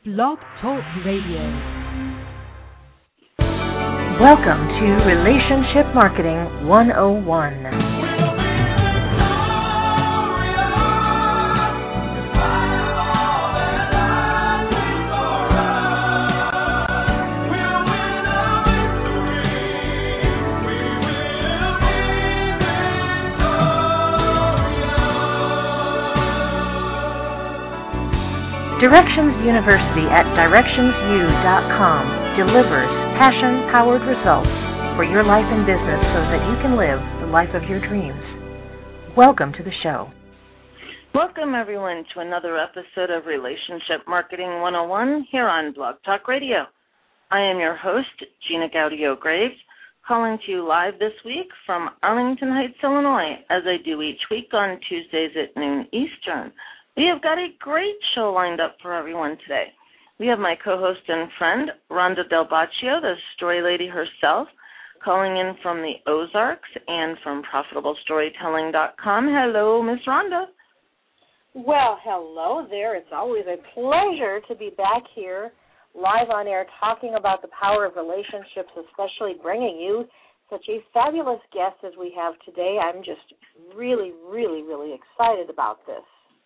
Blog Talk Radio. Welcome to Relationship Marketing 101. Directions University at DirectionsU.com delivers passion-powered results for your life and business so that you can live the life of your dreams. Welcome to the show. Welcome, everyone, to another episode of Relationship Marketing 101 here on Blog Talk Radio. I am your host, Gina Gaudio-Graves, calling to you live this week from Arlington Heights, Illinois, as I do each week on Tuesdays at noon Eastern. We have got a great show lined up for everyone today. We have my co-host and friend, Rhonda Del Baccio, the story lady herself, calling in from the Ozarks and from ProfitableStorytelling.com. Hello, Miss Rhonda. Well, hello there. It's always a pleasure to be back here live on air talking about the power of relationships, especially bringing you such a fabulous guest as we have today. I'm just really, really, really excited about this.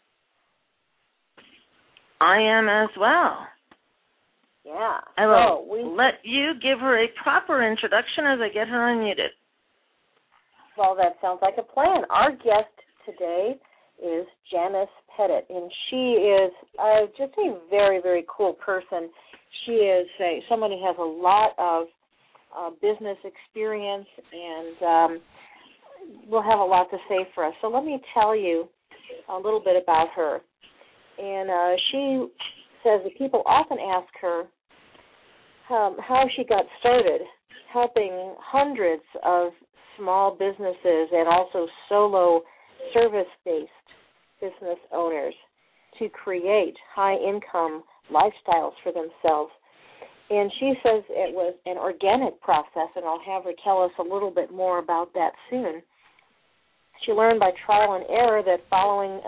I am as well. Yeah. I will let you give her a proper introduction as I get her unmuted. Well, that sounds like a plan. Our guest today is Janice Pettit, and she is just a very, very cool person. She is someone who has a lot of business experience and will have a lot to say for us. So let me tell you a little bit about her. And she says that people often ask her how she got started helping hundreds of small businesses and also solo service-based business owners to create high-income lifestyles for themselves. And she says it was an organic process, and I'll have her tell us a little bit more about that soon. She learned by trial and error that following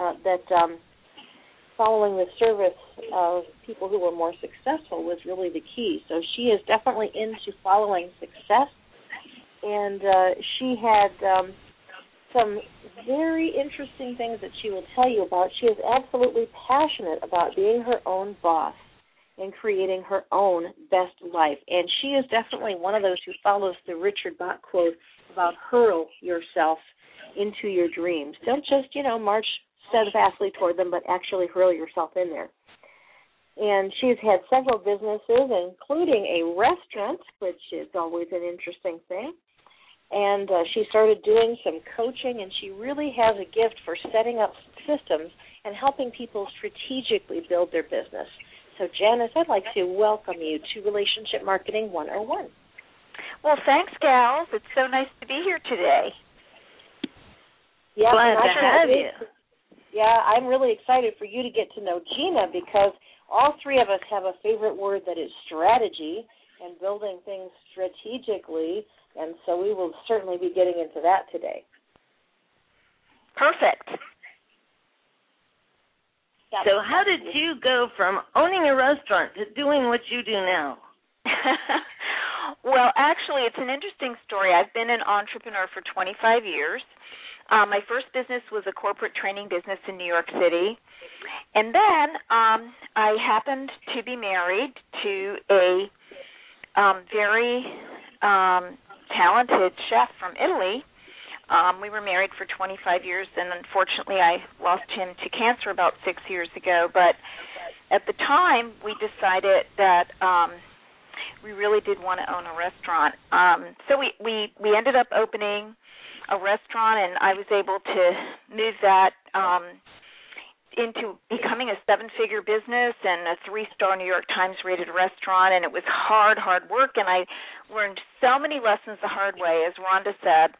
the service of people who were more successful was really the key. So she is definitely into following success, and she had some very interesting things that she will tell you about. She is absolutely passionate about being her own boss and creating her own best life, and she is definitely one of those who follows the Richard Bach quote about hurl yourself into your dreams. Don't just, march steadfastly toward them, but actually hurl yourself in there. And she's had several businesses, including a restaurant, which is always an interesting thing. And she started doing some coaching, and she really has a gift for setting up systems and helping people strategically build their business. So, Janice, I'd like to welcome you to Relationship Marketing 101. Well, thanks, gals. It's so nice to be here today. Yeah, glad to have you. Yeah, I'm really excited for you to get to know Gina because all three of us have a favorite word that is strategy and building things strategically, and so we will certainly be getting into that today. Perfect. So how did you go from owning a restaurant to doing what you do now? Well, actually, it's an interesting story. I've been an entrepreneur for 25 years. My first business was a corporate training business in New York City. And then I happened to be married to a very talented chef from Italy. We were married for 25 years, and unfortunately I lost him to cancer about 6 years ago. But at the time, we decided that we really did want to own a restaurant. So we ended up opening a restaurant, and I was able to move that into becoming a seven-figure business and a 3-star New York Times rated restaurant, and it was hard work, and I learned so many lessons the hard way, as Rhonda said.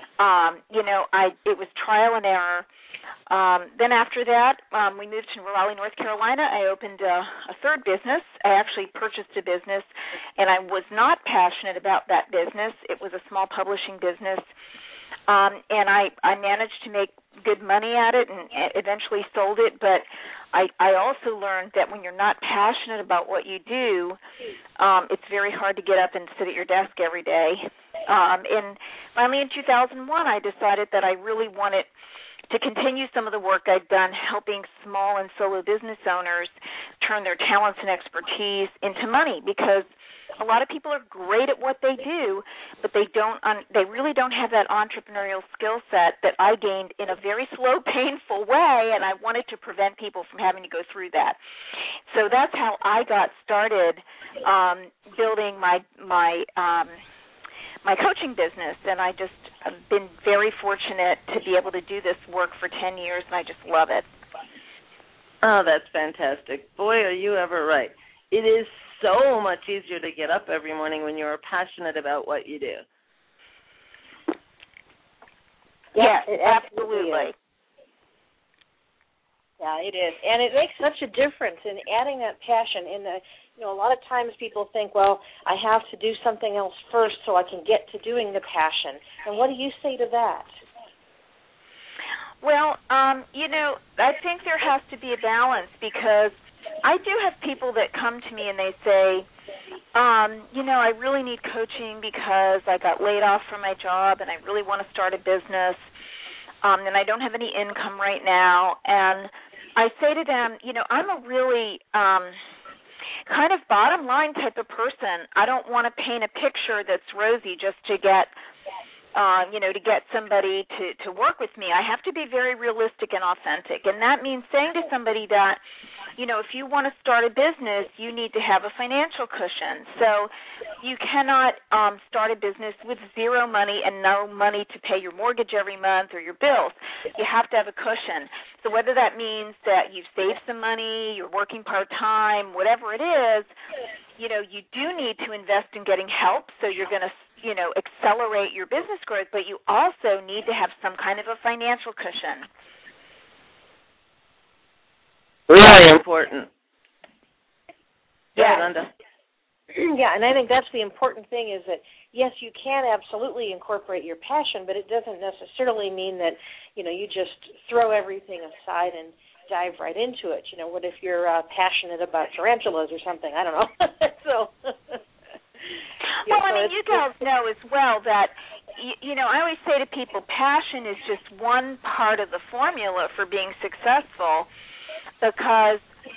It was trial and error. Then after that, we moved to Raleigh, North Carolina. I opened a third business. I actually purchased a business, and I was not passionate about that business. It was a small publishing business. and I managed to make good money at it and eventually sold it, but I also learned that when you're not passionate about what you do, it's very hard to get up and sit at your desk every day. And finally in 2001, I decided that I really wanted to continue some of the work I'd done helping small and solo business owners turn their talents and expertise into money, because a lot of people are great at what they do, but they really don't have that entrepreneurial skill set that I gained in a very slow, painful way, and I wanted to prevent people from having to go through that. So that's how I got started building my coaching business, and I've been very fortunate to be able to do this work for 10 years, and I just love it. Oh, that's fantastic. Boy, are you ever right. It is so much easier to get up every morning when you're passionate about what you do. Yes, absolutely. Yeah, it is. And it makes such a difference in adding that passion in the, a lot of times people think, well, I have to do something else first so I can get to doing the passion. And what do you say to that? Well, I think there has to be a balance, because I do have people that come to me and they say, I really need coaching because I got laid off from my job and I really want to start a business, and I don't have any income right now. And I say to them, I'm a really kind of bottom line type of person. I don't want to paint a picture that's rosy just to get to get somebody to work with me. I have to be very realistic and authentic, and that means saying to somebody that, if you want to start a business, you need to have a financial cushion. So you cannot start a business with zero money and no money to pay your mortgage every month or your bills. You have to have a cushion. So whether that means that you've saved some money, you're working part-time, whatever it is, you do need to invest in getting help, so you're going to accelerate your business growth, but you also need to have some kind of a financial cushion. Really important. Yeah. Linda. Yeah, and I think that's the important thing is that, yes, you can absolutely incorporate your passion, but it doesn't necessarily mean that, you just throw everything aside and dive right into it. What if you're passionate about tarantulas or something? I don't know. You guys know as well that, I always say to people, passion is just one part of the formula for being successful, because,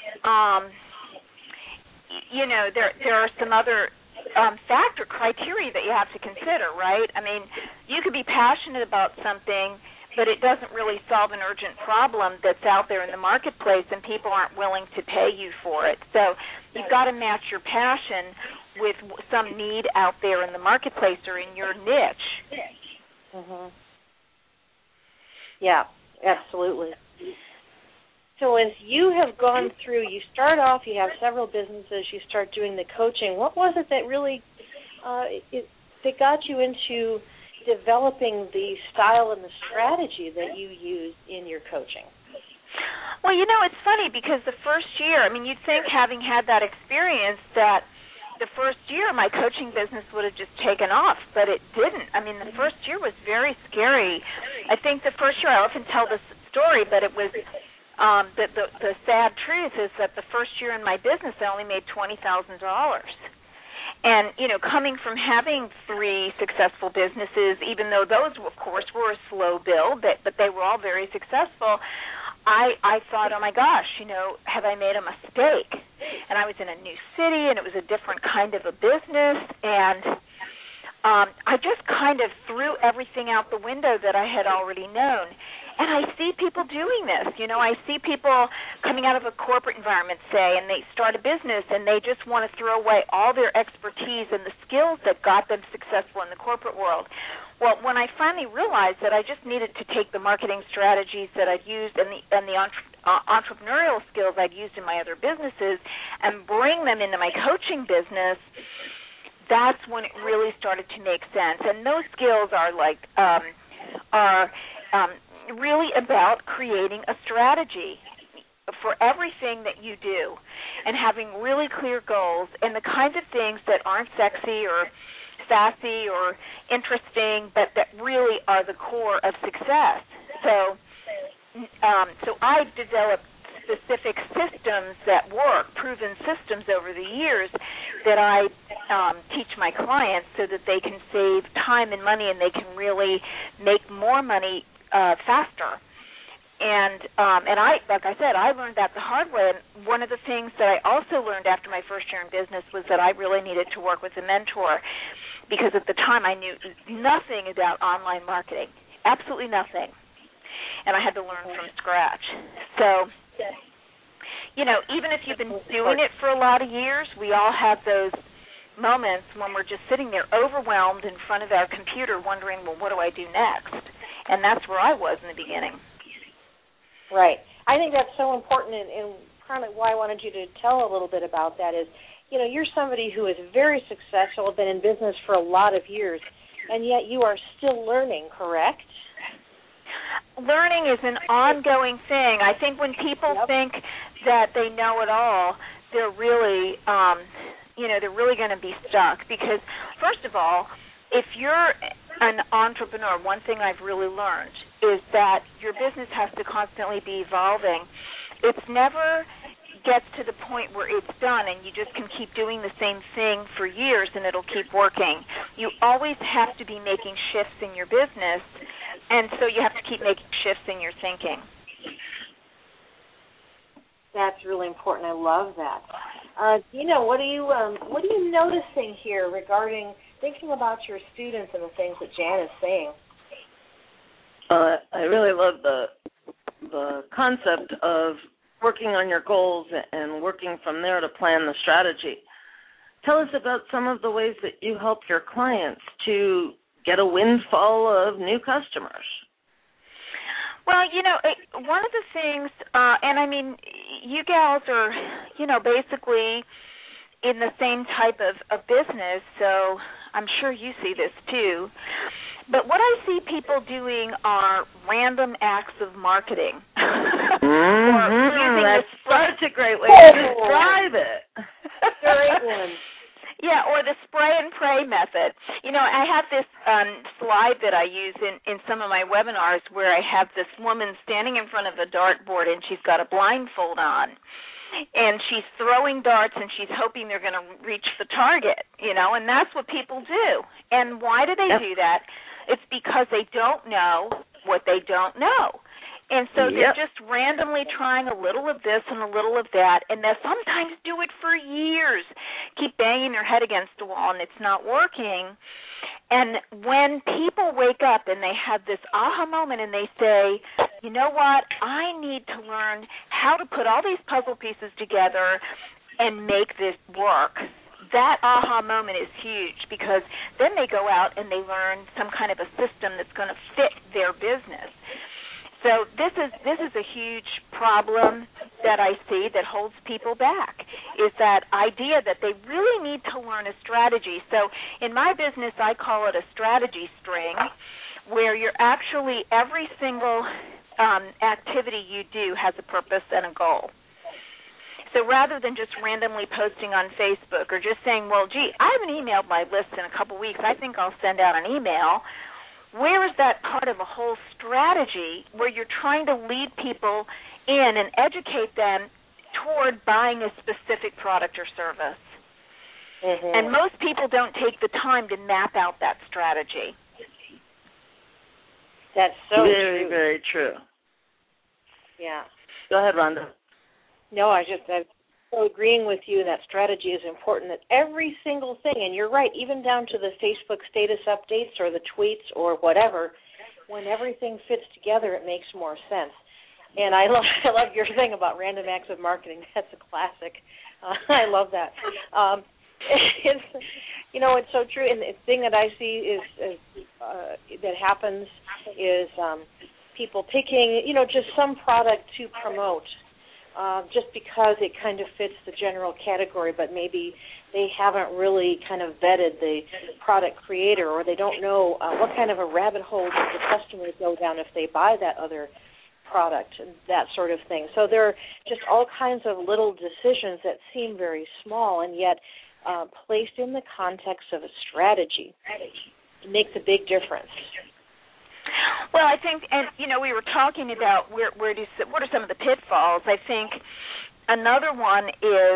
there are some other criteria that you have to consider, right? I mean, you could be passionate about something, but it doesn't really solve an urgent problem that's out there in the marketplace, and people aren't willing to pay you for it. So you've got to match your passion with some need out there in the marketplace or in your niche. Mm-hmm. Yeah, absolutely. So as you have gone through, you start off, you have several businesses, you start doing the coaching. What was it that really that got you into developing the style and the strategy that you use in your coaching? Well, it's funny because the first year, you'd think having had that experience that the first year my coaching business would have just taken off, but it didn't. The first year was very scary. I think the first year, I often tell this story, but it was the sad truth is that the first year in my business I only made $20,000. And, coming from having 3 successful businesses, even though those, of course, were a slow build, but they were all very successful, I thought, oh, my gosh, have I made a mistake? And I was in a new city, and it was a different kind of a business, and I just kind of threw everything out the window that I had already known. And I see people doing this. I see people coming out of a corporate environment, say, and they start a business, and they just want to throw away all their expertise and the skills that got them successful in the corporate world. Well, when I finally realized that I just needed to take the marketing strategies that I'd used and the entrepreneurial skills I'd used in my other businesses and bring them into my coaching business, that's when it really started to make sense. And those skills are really about creating a strategy for everything that you do and having really clear goals and the kinds of things that aren't sexy or sassy or interesting, but that really are the core of success. So I developed specific systems that work, proven systems over the years that I teach my clients so that they can save time and money and they can really make more money faster. And I, like I said, I learned that the hard way. And one of the things that I also learned after my first year in business was that I really needed to work with a mentor, because at the time I knew nothing about online marketing, absolutely nothing, and I had to learn from scratch. So, you know, even if you've been doing it for a lot of years, we all have those moments when we're just sitting there overwhelmed in front of our computer wondering, well, what do I do next? And that's where I was in the beginning. Right. I think that's so important, and kind of why I wanted you to tell a little bit about that is, you know, you're somebody who is very successful, been in business for a lot of years, and yet you are still learning, correct? Learning is an ongoing thing. I think when people think that they know it all, they're really, they're really going to be stuck. Because, first of all, if you're an entrepreneur, one thing I've really learned is that your business has to constantly be evolving. It's never gets to the point where it's done and you just can keep doing the same thing for years and it'll keep working. You always have to be making shifts in your business, and so you have to keep making shifts in your thinking. That's really important. I love that. Gina, what are you noticing here regarding thinking about your students and the things that Jan is saying? I really love the concept of working on your goals and working from there to plan the strategy. Tell us about some of the ways that you help your clients to get a windfall of new customers. Well, you know, one of the things, and I mean, you gals are, you know, basically in the same type of business, so I'm sure you see this too. But what I see people doing are random acts of marketing. That's such a great way to describe it. Great one. Yeah, or the spray and pray method. You know, I have this slide that I use in some of my webinars where I have this woman standing in front of a dartboard and she's got a blindfold on. And she's throwing darts and she's hoping they're going to reach the target, you know, and that's what people do. And why do they do that? It's because they don't know what they don't know. And so they're just randomly trying a little of this and a little of that, and they'll sometimes do it for years, keep banging their head against the wall, and it's not working. And when people wake up and they have this aha moment and they say, you know what, I need to learn how to put all these puzzle pieces together and make this work, that aha moment is huge, because then they go out and they learn some kind of a system that's going to fit their business. So this is a huge problem that I see that holds people back, is that idea that they really need to learn a strategy. So in my business, I call it a strategy string, where you're actually, every single activity you do has a purpose and a goal. So rather than just randomly posting on Facebook or just saying, well, gee, I haven't emailed my list in a couple weeks, I think I'll send out an email, where is that part of a whole strategy where you're trying to lead people in and educate them toward buying a specific product or service? Mm-hmm. And most people don't take the time to map out that strategy. That's so very, true. very true. Yeah. Go ahead, Rhonda. No, I'm so agreeing with you that strategy is important, that every single thing, and you're right, even down to the Facebook status updates or the tweets or whatever, when everything fits together, it makes more sense. And I love your thing about random acts of marketing. That's a classic. I love that. It's so true. And the thing that I see is that happens is people picking, just some product to promote. Just because it kind of fits the general category, but maybe they haven't really kind of vetted the product creator, or they don't know what kind of a rabbit hole does the customer go down if they buy that other product, and that sort of thing. So there are just all kinds of little decisions that seem very small, and yet placed in the context of a strategy, it makes a big difference. Well, I think, and we were talking about what are some of the pitfalls. I think another one is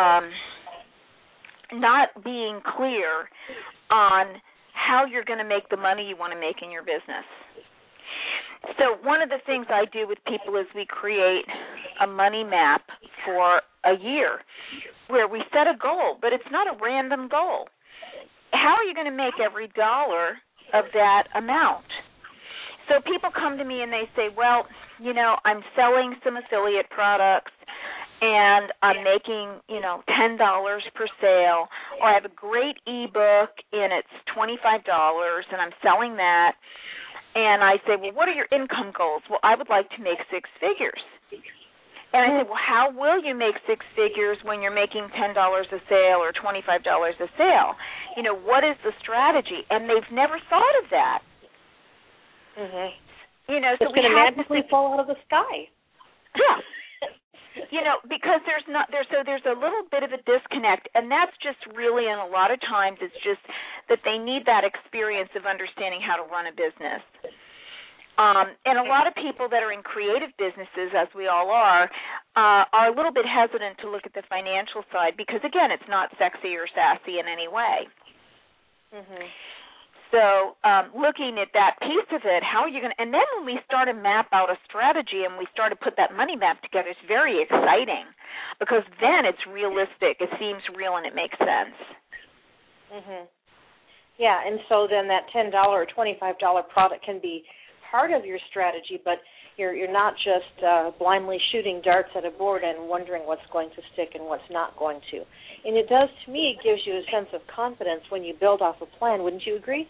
not being clear on how you're going to make the money you want to make in your business. So one of the things I do with people is we create a money map for a year where we set a goal, but it's not a random goal. How are you going to make every dollar of that amount? So people come to me and they say, well, I'm selling some affiliate products and I'm making, $10 per sale, or I have a great ebook and it's $25 and I'm selling that. And I say, well, what are your income goals? Well, I would like to make six figures. And I say, well, how will you make six figures when you're making $10 a sale or $25 a sale? What is the strategy? And they've never thought of that. Mm-hmm. So it's going to magically fall out of the sky. Yeah. Because there's a little bit of a disconnect, and that's just really, and a lot of times it's just that they need that experience of understanding how to run a business. And a lot of people that are in creative businesses, as we all are a little bit hesitant to look at the financial side because, again, it's not sexy or sassy in any way. Mm-hmm. So looking at that piece of it, how are you going to – and then when we start to map out a strategy and we start to put that money map together, it's very exciting because then it's realistic. It seems real and it makes sense. Mm-hmm. Yeah, and so then that $10 or $25 product can be part of your strategy, but you're not just blindly shooting darts at a board and wondering what's going to stick and what's not going to. And it does, to me, it gives you a sense of confidence when you build off a plan. Wouldn't you agree?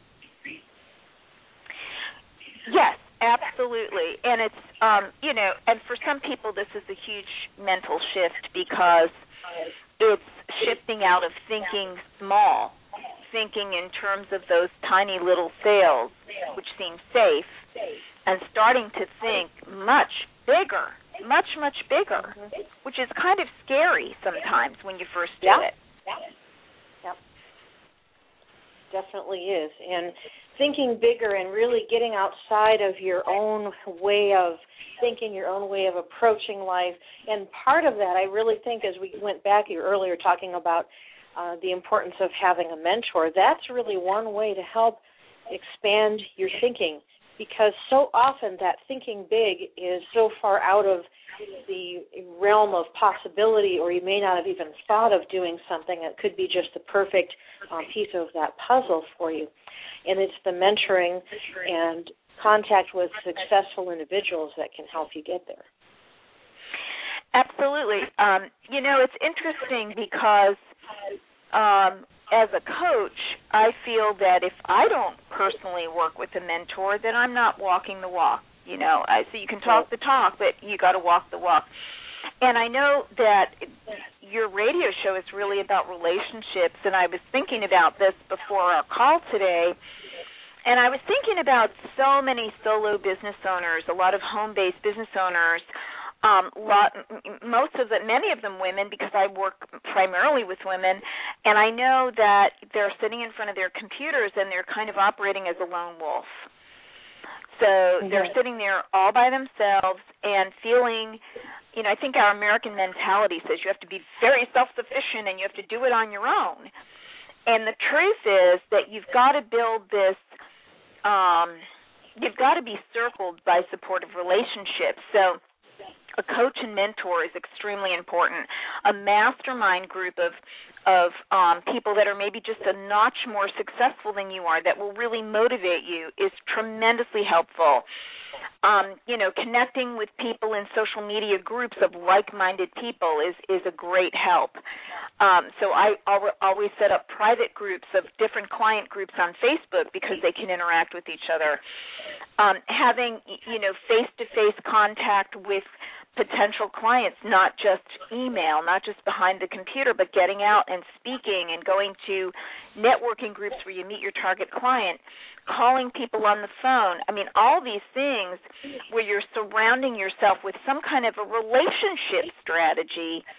Yes, absolutely. And it's, and for some people this is a huge mental shift because it's shifting out of thinking small, thinking in terms of those tiny little sales, which seem safe, and starting to think much bigger, much, much bigger, which is kind of scary sometimes when you first do it. Yep. Definitely is. And thinking bigger and really getting outside of your own way of thinking, your own way of approaching life. And part of that, I really think, as we went back earlier talking about the importance of having a mentor, that's really one way to help expand your thinking, because so often that thinking big is so far out of the realm of possibility, or you may not have even thought of doing something that could be just the perfect piece of that puzzle for you. And it's the mentoring and contact with successful individuals that can help you get there. Absolutely. It's interesting because as a coach, I feel that if I don't personally work with a mentor, then I'm not walking the walk. So you can talk the talk, but you got to walk the walk. And I know that your radio show is really about relationships, and I was thinking about this before our call today, and I was thinking about so many solo business owners, a lot of home-based business owners, many of them women, because I work primarily with women, and I know that they're sitting in front of their computers and they're kind of operating as a lone wolf. So they're sitting there all by themselves and feeling, I think our American mentality says you have to be very self-sufficient and you have to do it on your own. And the truth is that you've got to build this, you've got to be circled by supportive relationships. So a coach and mentor is extremely important. A mastermind group of people that are maybe just a notch more successful than you are, that will really motivate you, is tremendously helpful. Connecting with people in social media groups of like-minded people is a great help. So I always set up private groups of different client groups on Facebook because they can interact with each other. Having, face-to-face contact with potential clients, not just email, not just behind the computer, but getting out and speaking and going to networking groups where you meet your target client, calling people on the phone. I mean, all these things where you're surrounding yourself with some kind of a relationship strategy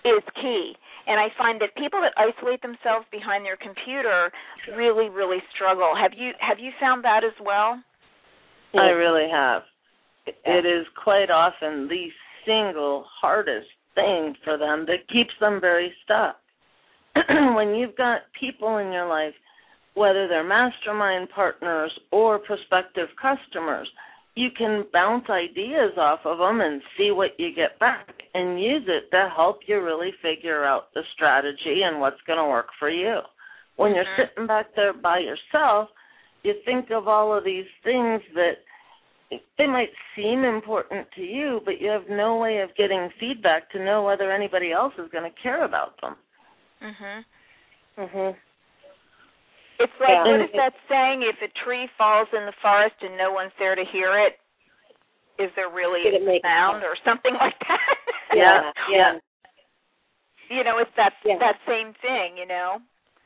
is key. And I find that people that isolate themselves behind their computer really, really struggle. Have you found that as well? I really have. It is quite often the single hardest thing for them that keeps them very stuck. When you've got people in your life, whether they're mastermind partners or prospective customers, you can bounce ideas off of them and see what you get back and use it to help you really figure out the strategy and what's going to work for you. When you're sitting back there by yourself, you think of all of these things that they might seem important to you, but you have no way of getting feedback to know whether anybody else is going to care about them. It's like, what is that saying? If a tree falls in the forest and no one's there to hear it, is there really a sound or something like that? Yeah. You know, it's that same thing, you know?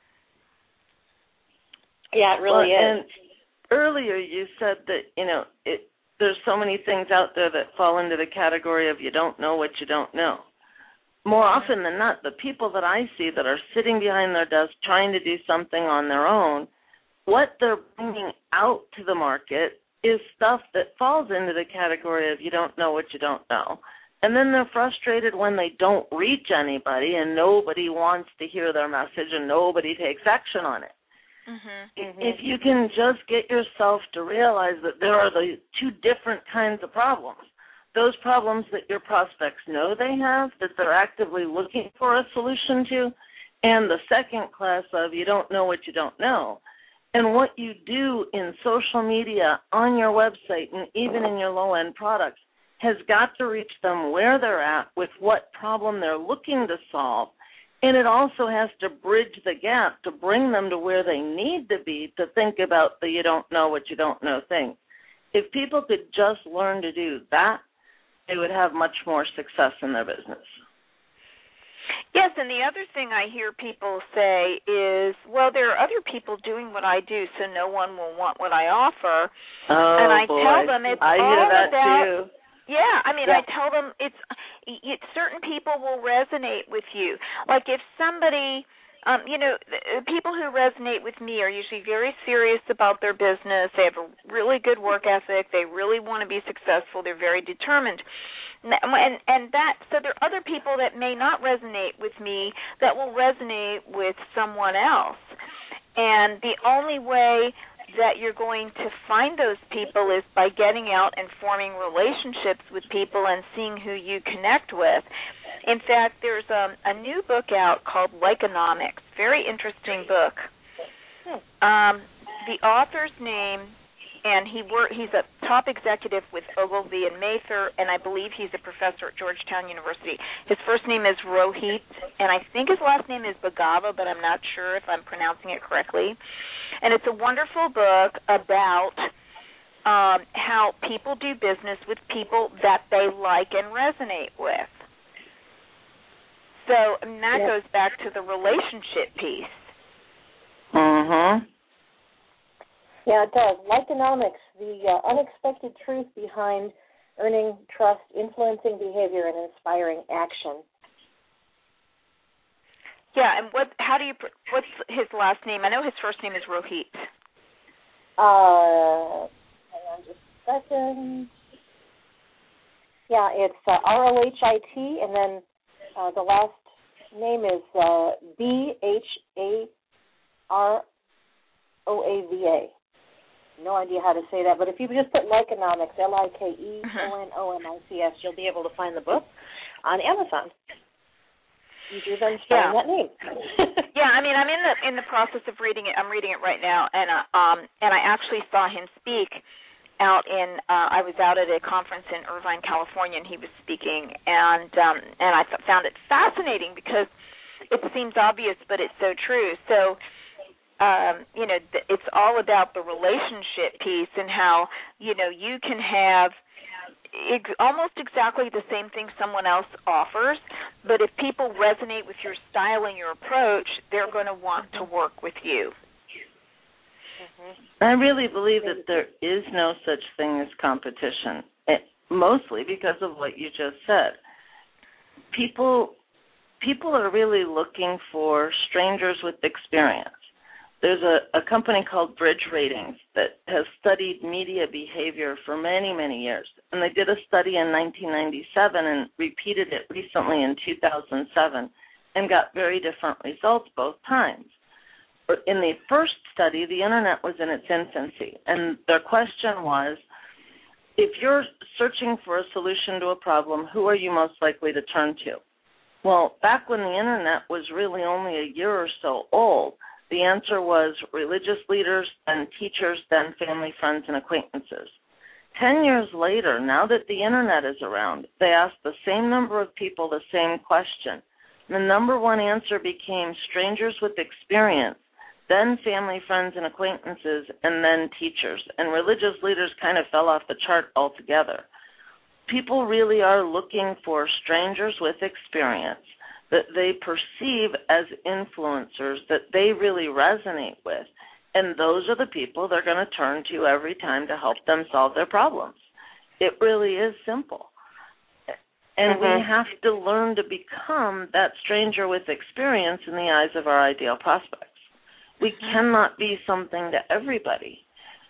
Yeah, it really is. And earlier you said that, you know, there's so many things out there that fall into the category of you don't know what you don't know. More often than not, the people that I see that are sitting behind their desk trying to do something on their own, what they're bringing out to the market is stuff that falls into the category of you don't know what you don't know. And then they're frustrated when they don't reach anybody and nobody wants to hear their message and nobody takes action on it. If you can just get yourself to realize that there are the two different kinds of problems, those problems that your prospects know they have, that they're actively looking for a solution to, and the second class of you don't know what you don't know. And what you do in social media, on your website, and even in your low-end products has got to reach them where they're at with what problem they're looking to solve. And it also has to bridge the gap to bring them to where they need to be to think about the you don't know what you don't know thing. If people could just learn to do that, they would have much more success in their business. Yes, and the other thing I hear people say is, well, there are other people doing what I do, so no one will want what I offer. Oh, and I boy. tell them it's I all hear that about, too. Yeah, I mean, I tell them it's certain people will resonate with you. Like if somebody, you know, people who resonate with me are usually very serious about their business. They have a really good work ethic. They really want to be successful. They're very determined. And that, so there are other people that may not resonate with me that will resonate with someone else. And the only way that you're going to find those people is by getting out and forming relationships with people and seeing who you connect with. In fact, there's a new book out called Likeonomics, very interesting book. The author's name, and he's a top executive with Ogilvy and Mather, and I believe he's a professor at Georgetown University. His first name is Rohit, and I think his last name is Bhagava, but I'm not sure if I'm pronouncing it correctly. And it's a wonderful book about how people do business with people that they like and resonate with. So and that goes back to the relationship piece. Yeah, it does. Likeonomics, the unexpected truth behind earning trust, influencing behavior, and inspiring action. Yeah, and what's his last name? I know his first name is Rohit. Hang on just a second. Yeah, it's Rohit, and then the last name is Bharova. No idea how to say that, but if you just put Likeonomics, Likeonomics, you'll be able to find the book on Amazon. Easier than spelling that name. Yeah, I mean, I'm in the process of reading it. I'm reading it right now, and I actually saw him speak out in. I was out at a conference in Irvine, California, and he was speaking, and I found it fascinating because it seems obvious, but it's so true. So, you know, it's all about the relationship piece and how, you know, you can have almost exactly the same thing someone else offers, but if people resonate with your style and your approach, they're going to want to work with you. I really believe that there is no such thing as competition, mostly because of what you just said. People people are really looking for strangers with experience. There's a company called Bridge Ratings that has studied media behavior for many, many years. And they did a study in 1997 and repeated it recently in 2007 and got very different results both times. In the first study, the Internet was in its infancy, and their question was, if you're searching for a solution to a problem, who are you most likely to turn to? Well, back when the Internet was really only a year or so old, the answer was religious leaders, then teachers, then family, friends, and acquaintances. 10 years later, now that the Internet is around, they asked the same number of people the same question. The number one answer became strangers with experience, then family, friends, and acquaintances, and then teachers. And religious leaders kind of fell off the chart altogether. People really are looking for strangers with experience that they perceive as influencers that they really resonate with. And those are the people they're going to turn to every time to help them solve their problems. It really is simple. And we have to learn to become that stranger with experience in the eyes of our ideal prospects. We cannot be something to everybody.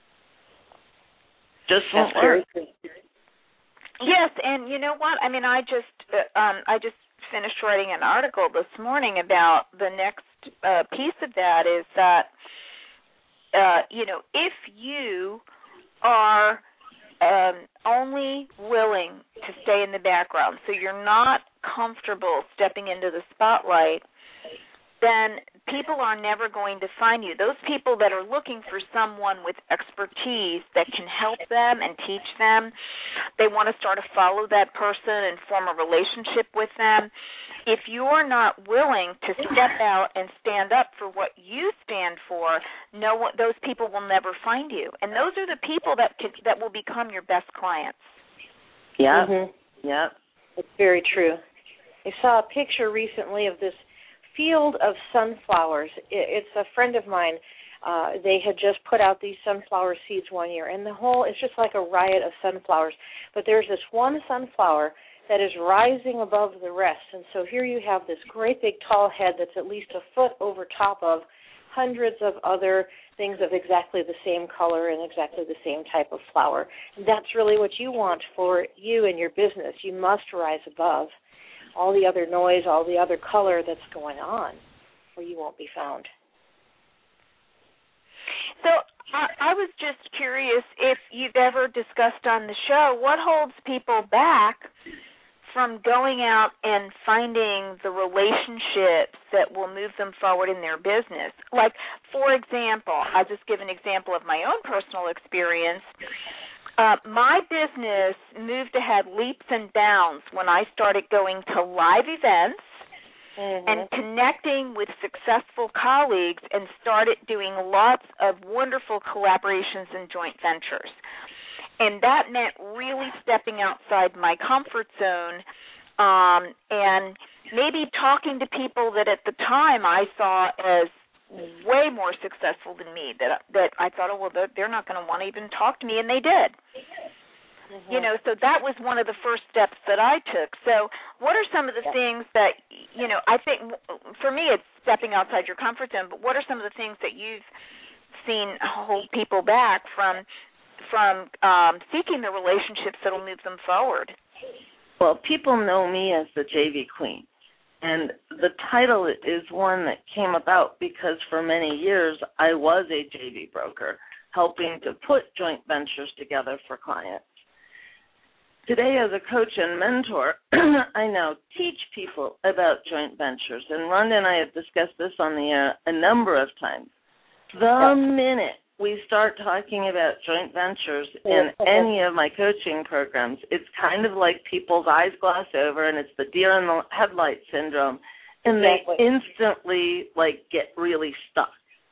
Just won't work. Yes, and you know what? I mean, I just finished writing an article this morning about the next piece of that is that, if you are only willing to stay in the background, so you're not comfortable stepping into the spotlight, then people are never going to find you. Those people that are looking for someone with expertise that can help them and teach them, they want to start to follow that person and form a relationship with them. If you're not willing to step out and stand up for what you stand for, those people will never find you. And those are the people that will become your best clients. Yeah, yeah. It's very true. I saw a picture recently of this field of sunflowers. It's a friend of mine. They had just put out these sunflower seeds one year, and it's just like a riot of sunflowers. But there's this one sunflower that is rising above the rest, and so here you have this great big tall head that's at least a foot over top of hundreds of other things of exactly the same color and exactly the same type of flower. And that's really what you want for you and your business. You must rise above all the other noise, all the other color that's going on, or you won't be found. So I was just curious if you've ever discussed on the show what holds people back from going out and finding the relationships that will move them forward in their business. Like, for example, I'll just give an example of my own personal experience. My business moved ahead leaps and bounds when I started going to live events and connecting with successful colleagues and started doing lots of wonderful collaborations and joint ventures. And that meant really stepping outside my comfort zone and maybe talking to people that at the time I saw as way more successful than me, that I thought, they're not going to want to even talk to me, and they did. So that was one of the first steps that I took. So what are some of the things that, I think for me it's stepping outside your comfort zone, but what are some of the things that you've seen hold people back from seeking the relationships that will move them forward? Well, people know me as the JV Queen. And the title is one that came about because for many years I was a JV broker, helping to put joint ventures together for clients. Today, as a coach and mentor, I now teach people about joint ventures. And Rhonda and I have discussed this on the air a number of times. The minute we start talking about joint ventures in any of my coaching programs, it's kind of like people's eyes glass over, and it's the deer in the headlight syndrome, and they instantly get really stuck.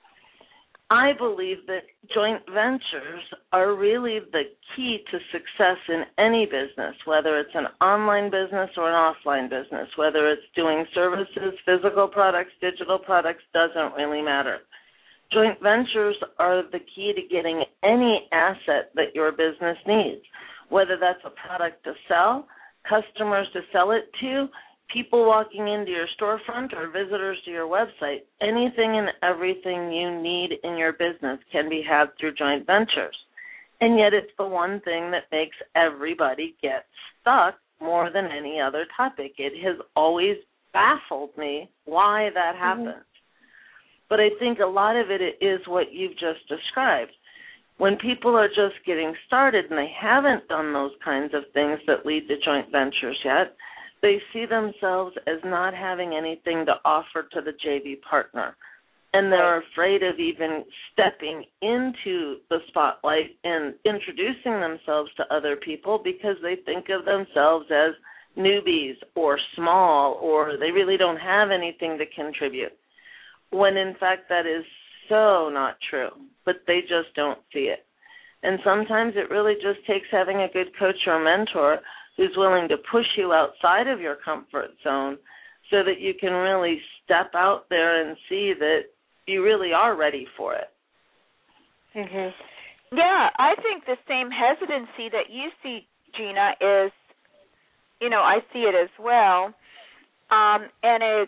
I believe that joint ventures are really the key to success in any business, whether it's an online business or an offline business, whether it's doing services, physical products, digital products, doesn't really matter. Joint ventures are the key to getting any asset that your business needs, whether that's a product to sell, customers to sell it to, people walking into your storefront or visitors to your website, anything and everything you need in your business can be had through joint ventures. And yet it's the one thing that makes everybody get stuck more than any other topic. It has always baffled me why that happens. But I think a lot of it is what you've just described. When people are just getting started and they haven't done those kinds of things that lead to joint ventures yet, they see themselves as not having anything to offer to the JV partner. And they're afraid of even stepping into the spotlight and introducing themselves to other people because they think of themselves as newbies or small, or they really don't have anything to contribute, when in fact that is so not true, but they just don't see it. And sometimes it really just takes having a good coach or mentor who's willing to push you outside of your comfort zone so that you can really step out there and see that you really are ready for it. Yeah, I think the same hesitancy that you see, Gina, is, I see it as well, and it's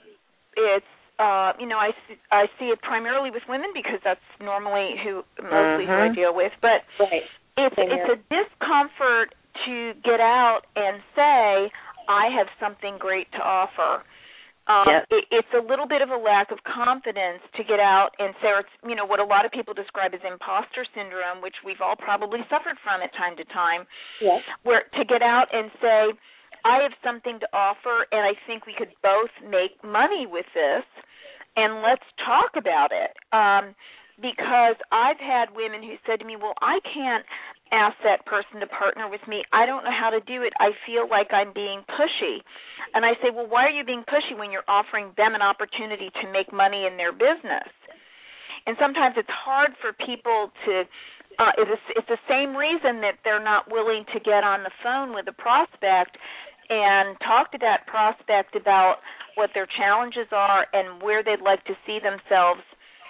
I see it primarily with women because that's normally mostly who I deal with. But it's a discomfort to get out and say, I have something great to offer. It's a little bit of a lack of confidence to get out and say, what a lot of people describe as imposter syndrome, which we've all probably suffered from at time to time, where to get out and say, I have something to offer, and I think we could both make money with this, and let's talk about it. Because I've had women who said to me, well, I can't ask that person to partner with me. I don't know how to do it. I feel like I'm being pushy. And I say, well, why are you being pushy when you're offering them an opportunity to make money in their business? And sometimes it's hard for people to it's the same reason that they're not willing to get on the phone with a prospect and talk to that prospect about what their challenges are and where they'd like to see themselves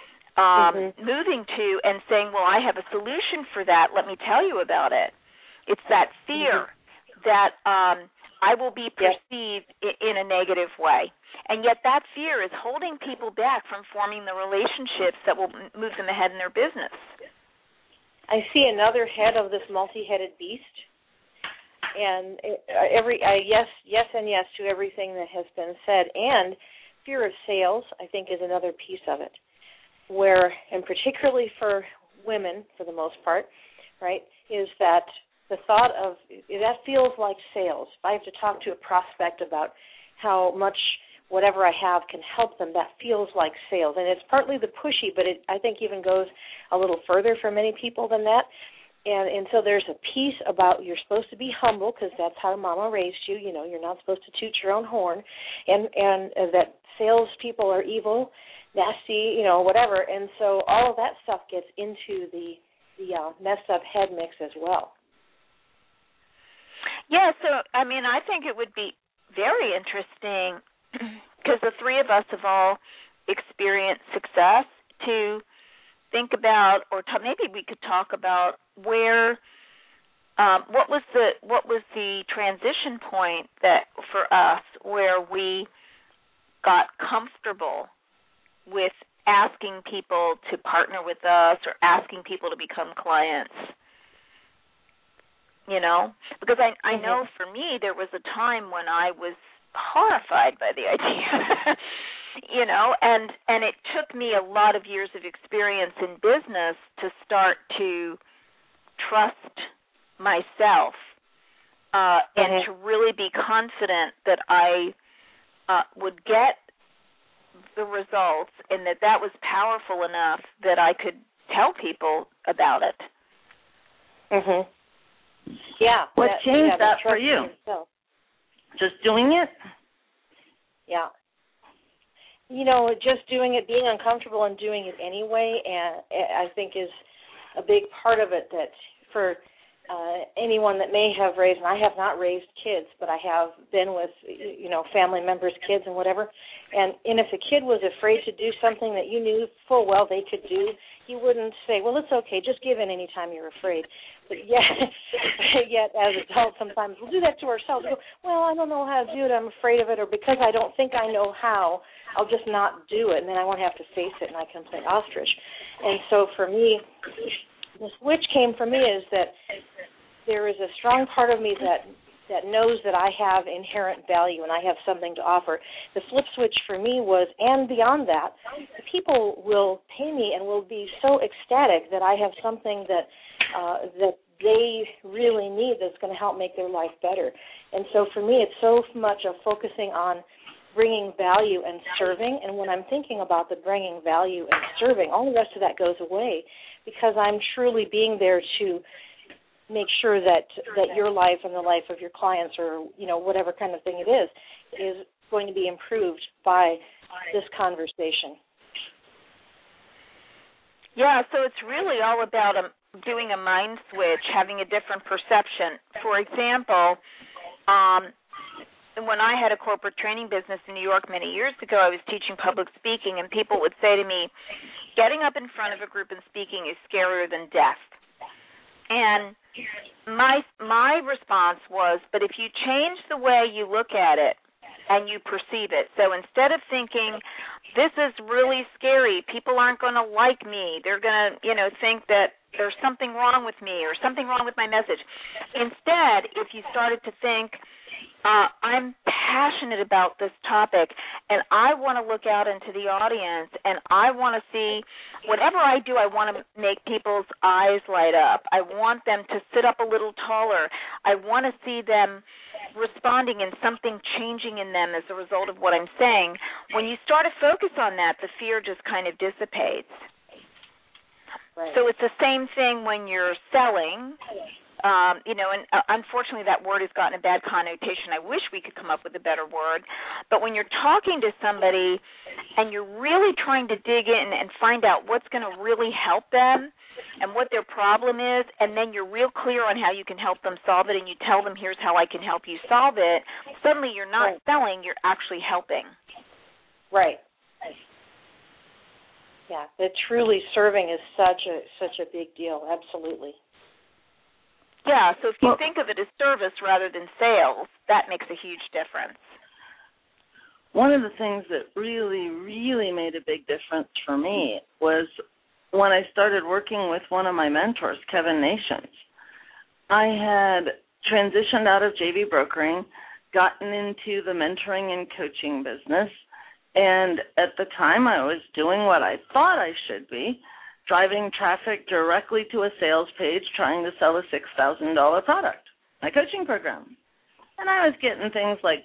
moving to, and saying, well, I have a solution for that. Let me tell you about it. It's that fear that I will be perceived in a negative way. And yet that fear is holding people back from forming the relationships that will move them ahead in their business. I see another head of this multi-headed beast. And yes and yes to everything that has been said. And fear of sales, I think, is another piece of it, where, and particularly for women, for the most part, right, is that the thought of, that feels like sales. If I have to talk to a prospect about how much whatever I have can help them, that feels like sales. And it's partly the pushy, but it, I think, even goes a little further for many people than that. And so there's a piece about you're supposed to be humble because that's how Mama raised you. You're not supposed to toot your own horn, and that salespeople are evil, nasty, whatever. And so all of that stuff gets into the messed up head mix as well. Yeah. So I think it would be very interesting because the three of us have all experienced success to think about, or maybe we could talk about where, what was the transition point that for us where we got comfortable with asking people to partner with us or asking people to become clients. Because I know for me there was a time when I was horrified by the idea. And it took me a lot of years of experience in business to start to trust myself and to really be confident that I would get the results and that was powerful enough that I could tell people about it. Yeah. What changed that for you? Just doing it? Yeah. Just doing it, being uncomfortable and doing it anyway, and I think is a big part of it. That for anyone that may have raised, and I have not raised kids, but I have been with, family members' kids and whatever. And if a kid was afraid to do something that you knew full well they could do, you wouldn't say, well, it's okay, just give in any time you're afraid. But yet as adults sometimes we'll do that to ourselves. We go, well, I don't know how to do it, I'm afraid of it, or because I don't think I know how, I'll just not do it, and then I won't have to face it, and I can play ostrich. And so for me, the switch came for me is that there is a strong part of me that knows that I have inherent value and I have something to offer. The flip switch for me was, and beyond that, people will pay me and will be so ecstatic that I have something that they really need that's going to help make their life better. And so for me, it's so much of focusing on bringing value and serving. And when I'm thinking about the bringing value and serving, all the rest of that goes away because I'm truly being there to make sure that your life and the life of your clients or, whatever kind of thing it is going to be improved by this conversation. Yeah, so it's really all about doing a mind switch, having a different perception. For example, when I had a corporate training business in New York many years ago, I was teaching public speaking, and people would say to me, getting up in front of a group and speaking is scarier than death. And my response was, but if you change the way you look at it and you perceive it, so instead of thinking, this is really scary, people aren't going to like me, they're going to, think that there's something wrong with me or something wrong with my message. Instead, if you started to think, I'm passionate about this topic, and I want to look out into the audience, and I want to see whatever I do, I want to make people's eyes light up. I want them to sit up a little taller. I want to see them responding and something changing in them as a result of what I'm saying. When you start to focus on that, the fear just kind of dissipates. Right. So it's the same thing when you're selling. And unfortunately that word has gotten a bad connotation. I wish we could come up with a better word. But when you're talking to somebody and you're really trying to dig in and find out what's going to really help them and what their problem is, and then you're real clear on how you can help them solve it, and you tell them, here's how I can help you solve it, suddenly you're not selling, you're actually helping. Right. Yeah, that truly serving is such a big deal, absolutely. Yeah, so if you think of it as service rather than sales, that makes a huge difference. One of the things that really, really made a big difference for me was when I started working with one of my mentors, Kevin Nations. I had transitioned out of JV brokering, gotten into the mentoring and coaching business, and at the time I was doing what I thought I should be, driving traffic directly to a sales page trying to sell a $6,000 product, my coaching program. And I was getting things like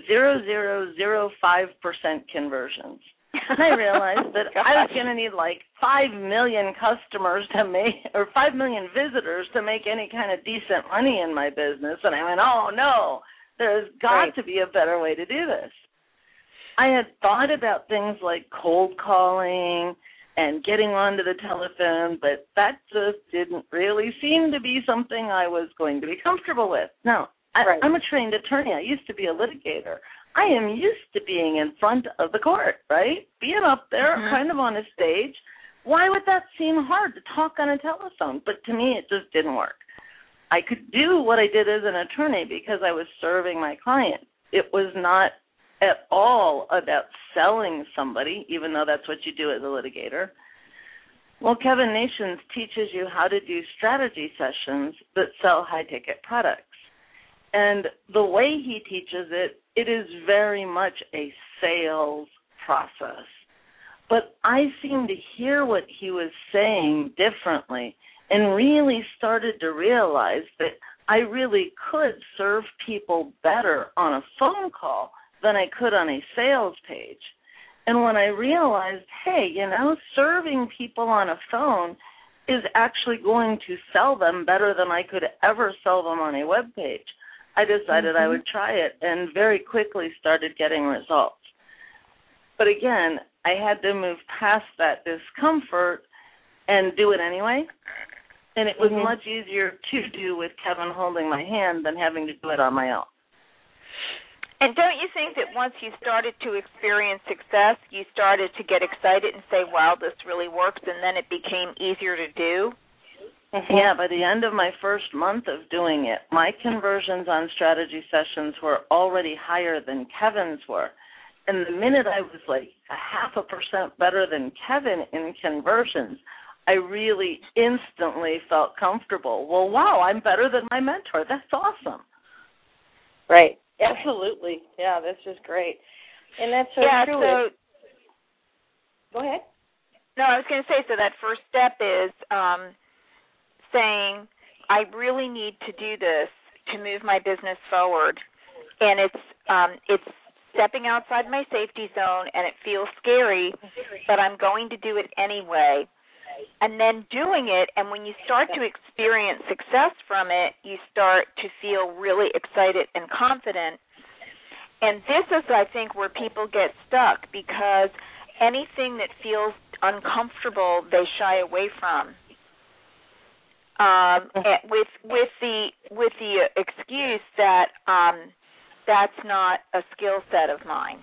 0.0005% conversions. And I realized that I was going to need like 5 million customers to make, or 5 million visitors to make any kind of decent money in my business. And I went, oh, no, there's got to be a better way to do this. I had thought about things like cold calling and getting onto the telephone, but that just didn't really seem to be something I was going to be comfortable with. Now, I'm a trained attorney. I used to be a litigator. I am used to being in front of the court, right? Being up there, kind of on a stage. Why would that seem hard to talk on a telephone? But to me, it just didn't work. I could do what I did as an attorney because I was serving my client. It was not at all about selling somebody, even though that's what you do as a litigator. Well, Kevin Nations teaches you how to do strategy sessions that sell high-ticket products. And the way he teaches it, it is very much a sales process. But I seemed to hear what he was saying differently and really started to realize that I really could serve people better on a phone call than I could on a sales page. And when I realized, hey, serving people on a phone is actually going to sell them better than I could ever sell them on a web page, I decided I would try it and very quickly started getting results. But again, I had to move past that discomfort and do it anyway. And it was much easier to do with Kevin holding my hand than having to do it on my own. And don't you think that once you started to experience success, you started to get excited and say, wow, this really works, and then it became easier to do? Yeah, by the end of my first month of doing it, my conversions on strategy sessions were already higher than Kevin's were. And the minute I was like 0.5% better than Kevin in conversions, I really instantly felt comfortable. Well, wow, I'm better than my mentor. That's awesome. Right. Absolutely. Yeah, this is great. And that's so true. So, go ahead. No, I was going to say, so that first step is saying, I really need to do this to move my business forward. And it's stepping outside my safety zone, and it feels scary, but I'm going to do it anyway. And then doing it, and when you start to experience success from it, you start to feel really excited and confident. And this is, I think, where people get stuck, because anything that feels uncomfortable, they shy away from. With the excuse that that's not a skill set of mine.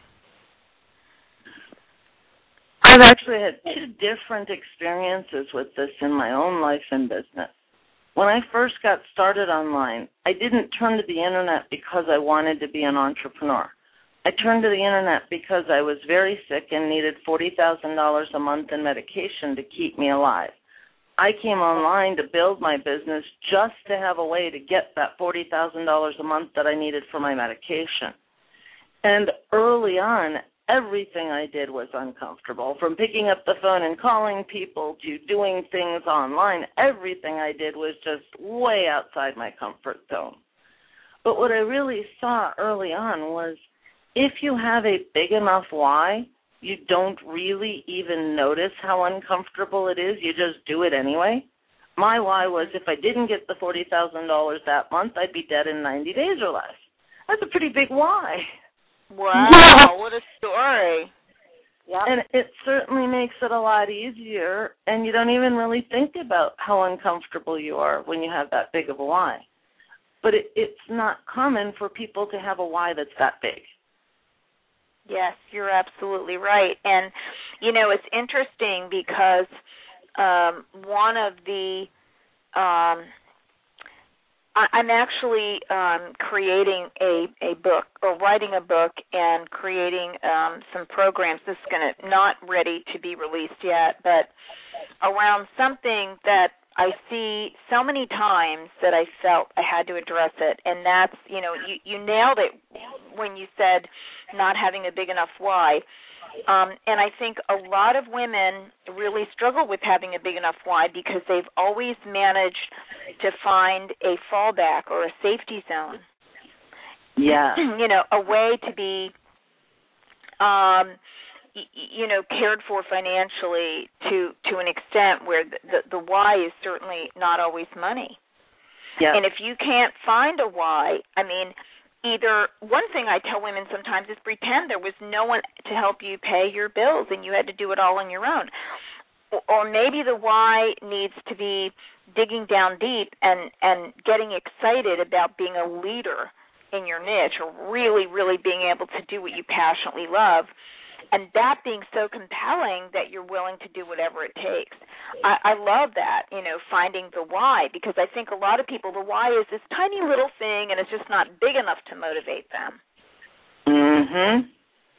I've actually had two different experiences with this in my own life and business. When I first got started online, I didn't turn to the Internet because I wanted to be an entrepreneur. I turned to the Internet because I was very sick and needed $40,000 a month in medication to keep me alive. I came online to build my business just to have a way to get that $40,000 a month that I needed for my medication. And early on, everything I did was uncomfortable. From picking up the phone and calling people to doing things online, everything I did was just way outside my comfort zone. But what I really saw early on was if you have a big enough why, you don't really even notice how uncomfortable it is. You just do it anyway. My why was if I didn't get the $40,000 that month, I'd be dead in 90 days or less. That's a pretty big why. Wow, what a story. Yep. And it certainly makes it a lot easier, and you don't even really think about how uncomfortable you are when you have that big of a why. But it's not common for people to have a why that's that big. Yes, you're absolutely right. And, you know, it's interesting because one of the I'm actually creating a book, or writing a book, and creating some programs. This is not ready to be released yet, but around something that I see so many times that I felt I had to address it, and that's, you know, you nailed it when you said not having a big enough why. And I think a lot of women really struggle with having a big enough why because they've always managed to find a fallback or a safety zone. Yeah. You know, a way to be, you know, cared for financially to an extent where the why is certainly not always money. Yeah. And if you can't find a why, I mean, either one thing I tell women sometimes is pretend there was no one to help you pay your bills and you had to do it all on your own. Or maybe the why needs to be digging down deep and getting excited about being a leader in your niche, or really, really being able to do what you passionately love, and that being so compelling that you're willing to do whatever it takes. I love that, you know, finding the why, because I think a lot of people, the why is this tiny little thing and it's just not big enough to motivate them. Mm-hmm.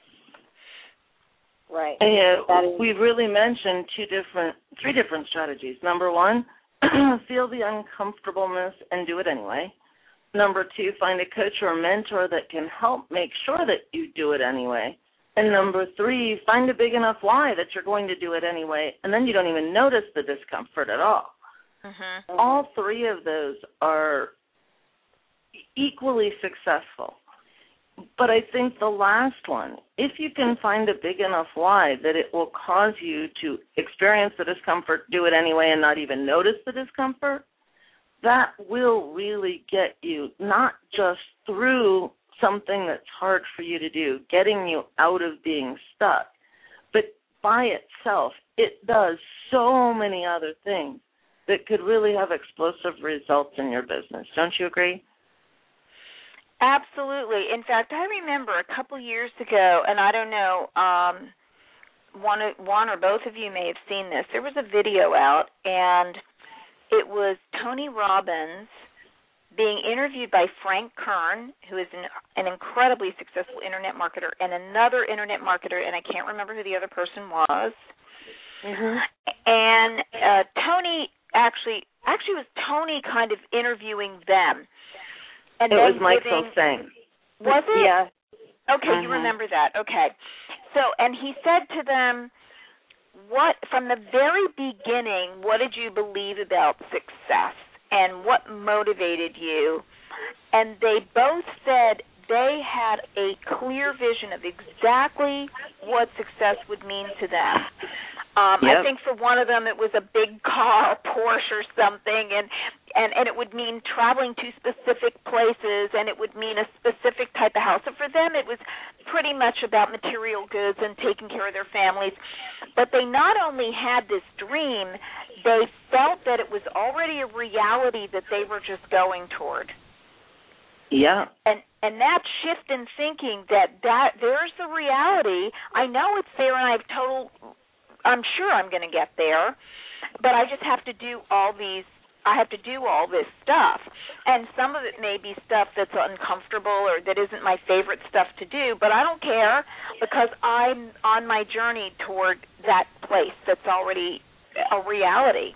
Right. And we've really mentioned three different strategies. Number one, feel the uncomfortableness and do it anyway. Number two, find a coach or a mentor that can help make sure that you do it anyway. And number three, find a big enough why that you're going to do it anyway, and then you don't even notice the discomfort at all. Mm-hmm. All three of those are equally successful. But I think the last one, if you can find a big enough why that it will cause you to experience the discomfort, do it anyway, and not even notice the discomfort, that will really get you not just through something that's hard for you to do, getting you out of being stuck, but by itself, it does so many other things that could really have explosive results in your business. Don't you agree? Absolutely. In fact, I remember a couple years ago, and I don't know, one or both of you may have seen this. There was a video out, and it was Tony Robbins being interviewed by Frank Kern, who is an incredibly successful internet marketer, and another internet marketer, and I can't remember who the other person was. Mm-hmm. And Tony actually was Tony kind of interviewing them. And it was Mike Filsaime. Was it? Yeah. Okay, you remember that. Okay. So, and he said to them, from the very beginning, what did you believe about success and what motivated you? And they both said they had a clear vision of exactly what success would mean to them. I think for one of them it was a big car, Porsche or something, and it would mean traveling to specific places, and it would mean a specific type of house. So for them it was pretty much about material goods and taking care of their families. But they not only had this dream, they felt that it was already a reality that they were just going toward. Yeah. And that shift in thinking that there's the reality, I know it's there, and I'm sure I'm going to get there, but I just have to do all this stuff. And some of it may be stuff that's uncomfortable or that isn't my favorite stuff to do, but I don't care because I'm on my journey toward that place that's already a reality.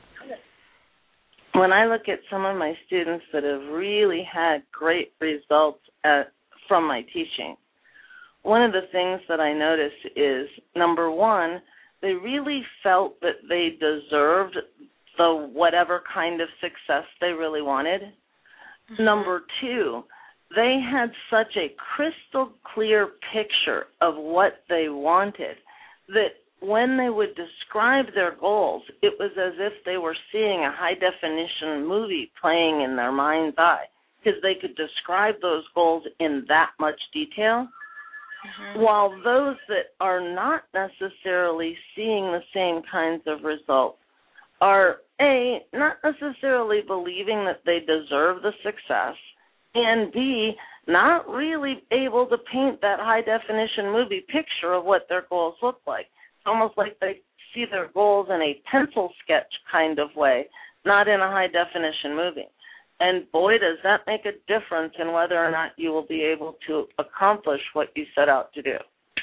When I look at some of my students that have really had great results from my teaching, one of the things that I notice is, number one, they really felt that they deserved the whatever kind of success they really wanted. Mm-hmm. Number two, they had such a crystal clear picture of what they wanted that when they would describe their goals, it was as if they were seeing a high-definition movie playing in their mind's eye because they could describe those goals in that much detail. Mm-hmm. While those that are not necessarily seeing the same kinds of results are, A, not necessarily believing that they deserve the success, and B, not really able to paint that high-definition movie picture of what their goals look like. It's almost like they see their goals in a pencil sketch kind of way, not in a high-definition movie. And boy, does that make a difference in whether or not you will be able to accomplish what you set out to do.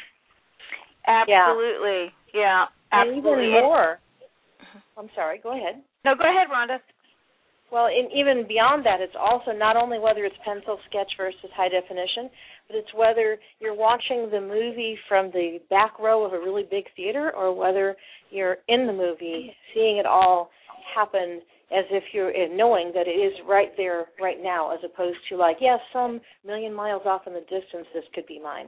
Absolutely. Yeah, absolutely. And even more. I'm sorry, go ahead. No, go ahead, Rhonda. Well, and even beyond that, it's also not only whether it's pencil sketch versus high definition, but it's whether you're watching the movie from the back row of a really big theater or whether you're in the movie seeing it all happen as if you're knowing that it is right there, right now, as opposed to like, yes, some million miles off in the distance, this could be mine.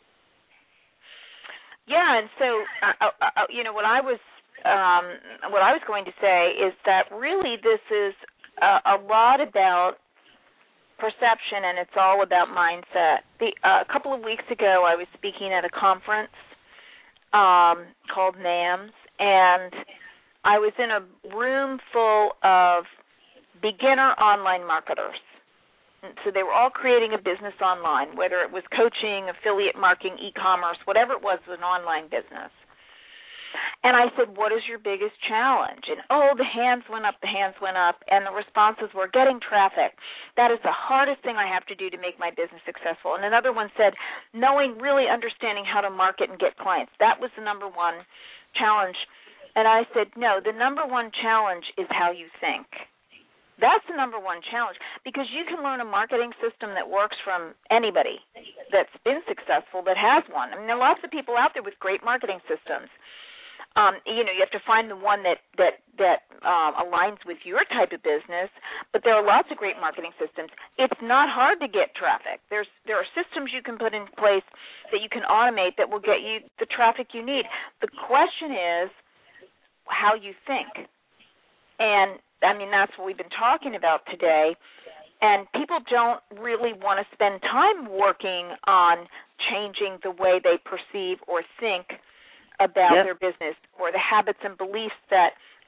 Yeah, and so, what I was going to say is that really this is a lot about perception, and it's all about mindset. A couple of weeks ago, I was speaking at a conference called NAMS, and I was in a room full of beginner online marketers. So they were all creating a business online, whether it was coaching, affiliate marketing, e-commerce, whatever it was an online business. And I said, what is your biggest challenge? And, the hands went up, and the responses were getting traffic. That is the hardest thing I have to do to make my business successful. And another one said, really understanding how to market and get clients. That was the number one challenge. And I said, no, the number one challenge is how you think. That's the number one challenge, because you can learn a marketing system that works from anybody that's been successful that has one. I mean, there are lots of people out there with great marketing systems. You have to find the one that aligns with your type of business, but there are lots of great marketing systems. It's not hard to get traffic. There are systems you can put in place that you can automate that will get you the traffic you need. The question is how you think. And, that's what we've been talking about today. And people don't really want to spend time working on changing the way they perceive or think about their business or the habits and beliefs that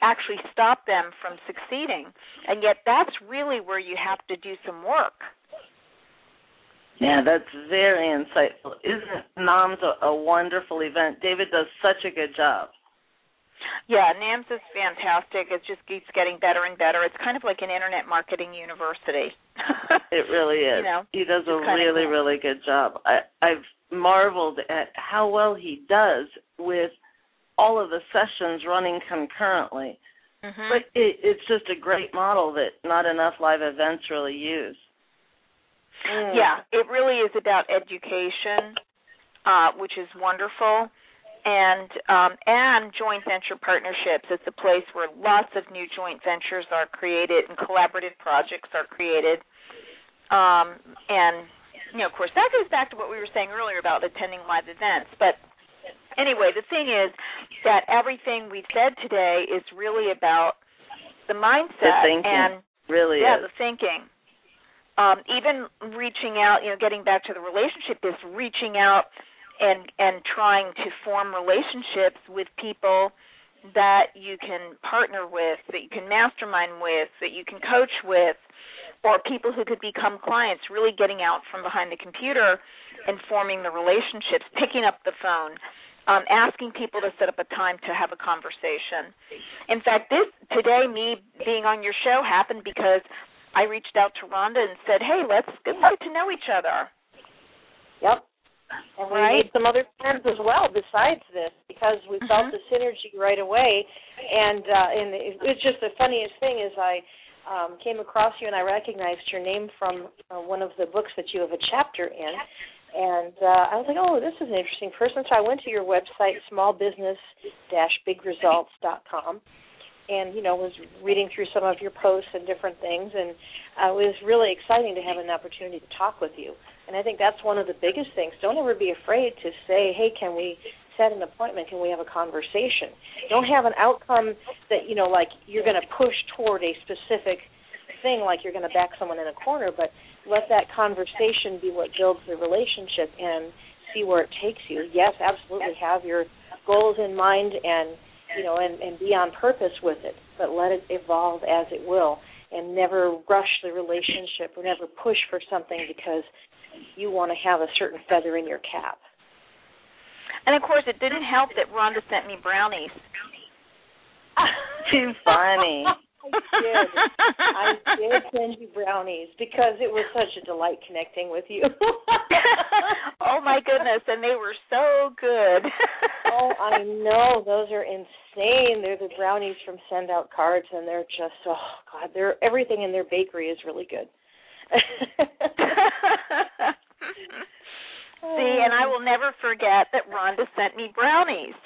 actually stop them from succeeding. And yet that's really where you have to do some work. Yeah, that's very insightful. Isn't NAMS a wonderful event? David does such a good job. Yeah, NAMS is fantastic. It just keeps getting better and better. It's kind of like an internet marketing university. It really is. You know, he does a really, really good job. I've marveled at how well he does with all of the sessions running concurrently. Mm-hmm. But it's just a great model that not enough live events really use. Yeah, it really is about education, which is wonderful. And joint venture partnerships. It's a place where lots of new joint ventures are created and collaborative projects are created. And, you know, of course, that goes back to what we were saying earlier about attending live events. But anyway, the thing is that everything we've said today is really about the mindset. The thinking, and really yeah, is. the thinking. Even reaching out, you know, getting back to the relationship is reaching out and trying to form relationships with people that you can partner with, that you can mastermind with, that you can coach with, or people who could become clients, really getting out from behind the computer and forming the relationships, picking up the phone, asking people to set up a time to have a conversation. In fact, today, me being on your show happened because I reached out to Rhonda and said, hey, let's get to know each other. Yep. And we made some other friends as well besides this because we felt the synergy right away. And it's just the funniest thing is I came across you and I recognized your name from one of the books that you have a chapter in. And I was like, oh, this is an interesting person. So I went to your website, smallbusiness-bigresults.com. And, you know, was reading through some of your posts and different things. And it was really exciting to have an opportunity to talk with you. And I think that's one of the biggest things. Don't ever be afraid to say, hey, can we set an appointment? Can we have a conversation? Don't have an outcome that, you know, like you're going to push toward a specific thing, like you're going to back someone in a corner, but let that conversation be what builds the relationship and see where it takes you. Yes, absolutely have your goals in mind and, you know, and be on purpose with it, but let it evolve as it will and never rush the relationship or never push for something because you want to have a certain feather in your cap. And, of course, it didn't help that Rhonda sent me brownies. Too funny. I did send you brownies because it was such a delight connecting with you. Oh, my goodness, and they were so good. Oh, I know. Those are insane. They're the brownies from Send Out Cards, and they're just, oh, God, everything in their bakery is really good. See, and I will never forget that Rhonda sent me brownies.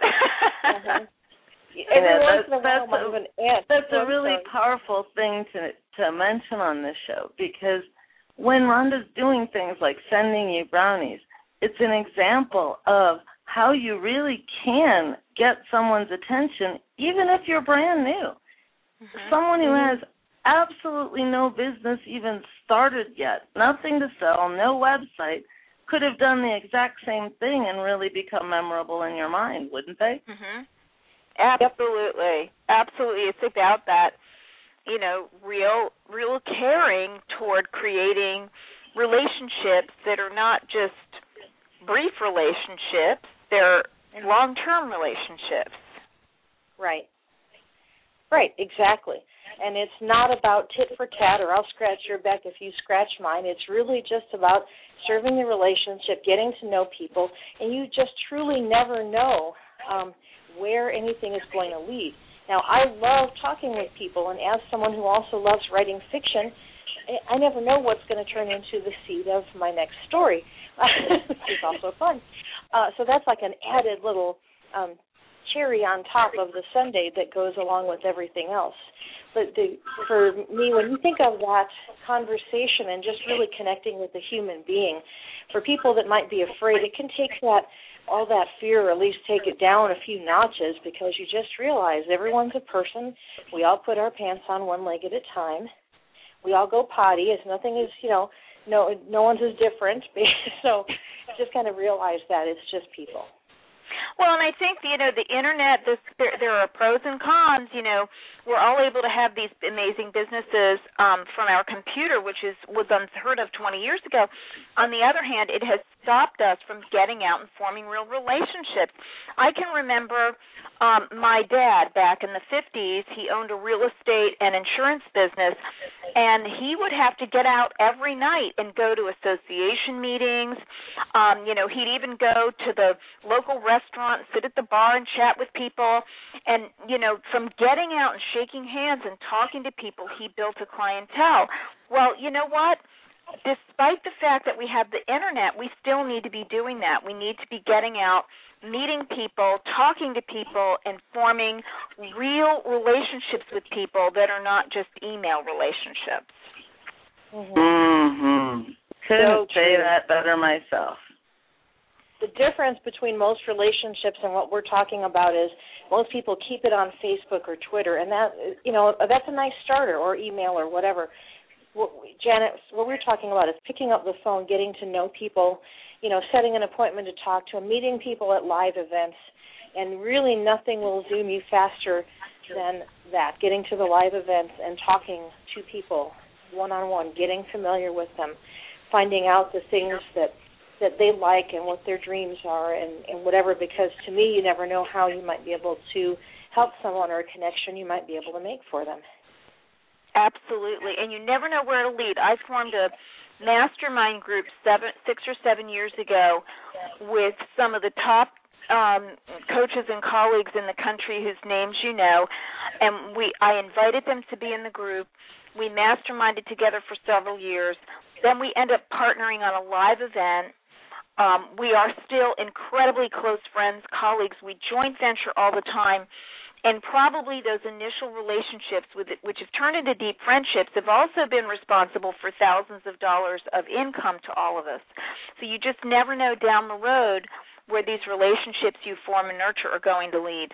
That's a really powerful thing to mention on this show because when Rhonda's doing things like sending you brownies, it's an example of how you really can get someone's attention even if you're brand new. Someone who has absolutely no business even started yet, nothing to sell, no website, could have done the exact same thing and really become memorable in your mind, wouldn't they? Absolutely. Absolutely. It's about that, you know, real caring toward creating relationships that are not just brief relationships, they're long-term relationships. Right, exactly. And it's not about tit for tat or I'll scratch your back if you scratch mine. It's really just about serving the relationship, getting to know people, and you just truly never know where anything is going to lead. Now, I love talking with people, and as someone who also loves writing fiction, I never know what's going to turn into the seed of my next story, which is also fun. So that's like an added little cherry on top of the sundae that goes along with everything else. But for me, when you think of that conversation and just really connecting with the human being, for people that might be afraid, it can take all that fear, or at least take it down a few notches, because you just realize everyone's a person. We all put our pants on one leg at a time. We all go potty. Nothing is, no one's as different. So just kind of realize that it's just people. Well, and I think, the Internet, there are pros and cons. We're all able to have these amazing businesses from our computer, which was unheard of 20 years ago. On the other hand, it has stopped us from getting out and forming real relationships. I can remember my dad back in the 50s. He owned a real estate and insurance business, and he would have to get out every night and go to association meetings. He'd even go to the local restaurant, sit at the bar and chat with people. And, from getting out and shaking hands and talking to people, he built a clientele. Well, you know what? Despite the fact that we have the Internet, we still need to be doing that. We need to be getting out, meeting people, talking to people, and forming real relationships with people that are not just email relationships. Couldn't say that better myself. The difference between most relationships and what we're talking about is most people keep it on Facebook or Twitter, and that's a nice starter, or email or whatever. Janet, what we're talking about is picking up the phone, getting to know people, setting an appointment to talk to them, meeting people at live events, and really nothing will Zoom you faster than that, getting to the live events and talking to people one-on-one, getting familiar with them, finding out the things that they like and what their dreams are and whatever, because to me you never know how you might be able to help someone or a connection you might be able to make for them. Absolutely, and you never know where to lead. I formed a mastermind group 6 or 7 years ago with some of the top coaches and colleagues in the country whose names you know, and I invited them to be in the group. We masterminded together for several years. Then we end up partnering on a live event. We are still incredibly close friends, colleagues. We joint venture all the time. And probably those initial relationships, which have turned into deep friendships, have also been responsible for thousands of dollars of income to all of us. So you just never know down the road where these relationships you form and nurture are going to lead.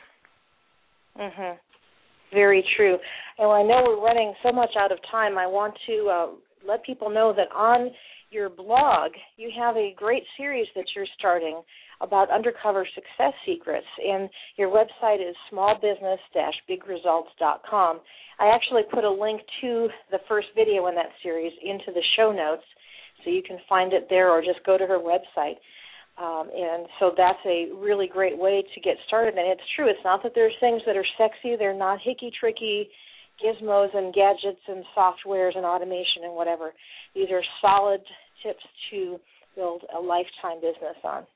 Very true. And I know we're running so much out of time. I want to let people know that on your blog you have a great series that you're starting about undercover success secrets, and your website is smallbusiness-bigresults.com. I actually put a link to the first video in that series into the show notes, so you can find it there or just go to her website. And so that's a really great way to get started. And it's true, it's not that there's things that are sexy, they're not hicky-tricky gizmos and gadgets and softwares and automation and whatever. These are solid tips to build a lifetime business on.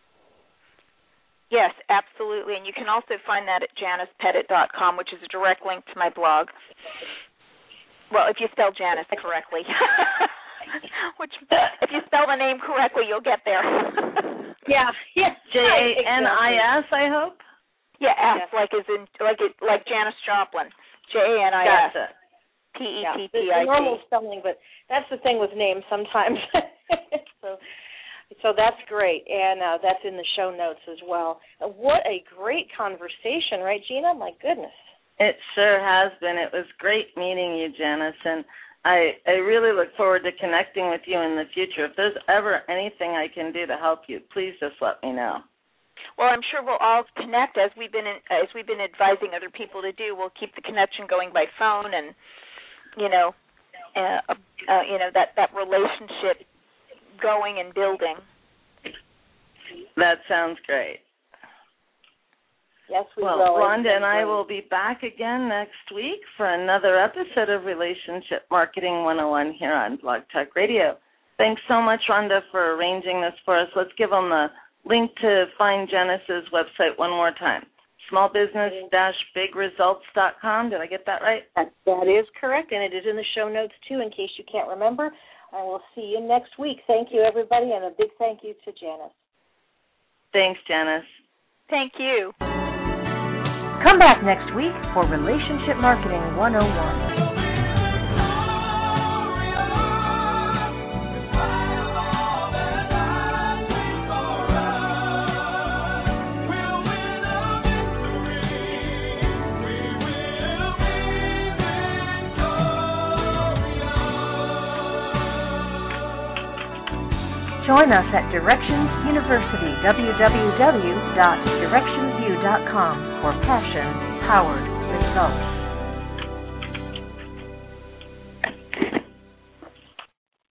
Yes, absolutely. And you can also find that at JanicePettit.com, which is a direct link to my blog. Well, if you spell Janice correctly. Which, if you spell the name correctly, you'll get there. Yeah. Janis, I hope? Yeah, S, yes. like Janis Joplin. Janis. Gotcha. Pettit. The normal spelling, but that's the thing with names sometimes. So that's great, and that's in the show notes as well. What a great conversation, right, Gina? My goodness. It sure has been. It was great meeting you, Janice, and I really look forward to connecting with you in the future. If there's ever anything I can do to help you, please just let me know. Well, I'm sure we'll all connect as we've been advising other people to do. We'll keep the connection going by phone, and that relationship going and building. That sounds great. Yes, we will. Well, Rhonda and I will be back again next week for another episode of Relationship Marketing 101 here on Blog Talk Radio. Thanks so much, Rhonda, for arranging this for us. Let's give them the link to find Janice's website one more time. smallbusiness-bigresults.com. Did I get that right? That is correct, and it is in the show notes, too, in case you can't remember. I will see you next week. Thank you, everybody, and a big thank you to Janice. Thanks, Janice. Thank you. Come back next week for Relationship Marketing 101. Join us at Directions University, www.directionsu.com for passion-powered results.